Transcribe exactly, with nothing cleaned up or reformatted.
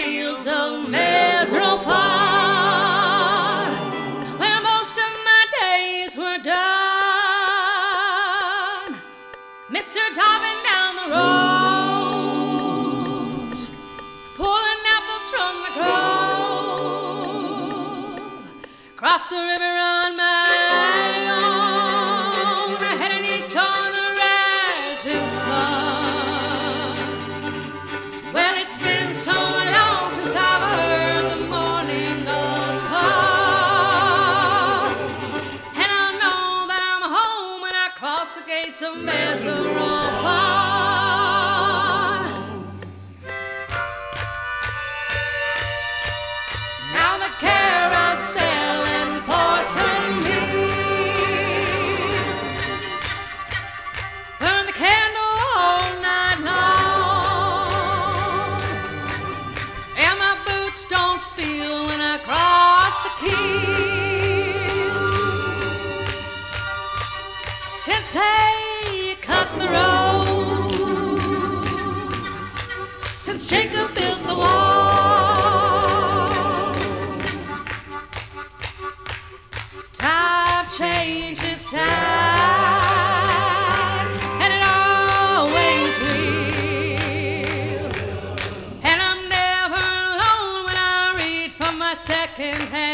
fields of Mazrafar, where most of my days were done. Mister Driving down the road, pulling apples from the grove, cross the river on my own, heading east on the rising sun. Well, it's been so long since I've heard the morning gulls call, and I know that I'm home when I cross the gates of Mazrafar. Now the carousel and porcelains burn the candle all night long, and my boots don't feel when I cross the fields, since they cut the road, since Jacob built the wall. Time changes time, and it always will. And I'm never alone when I read from my second hand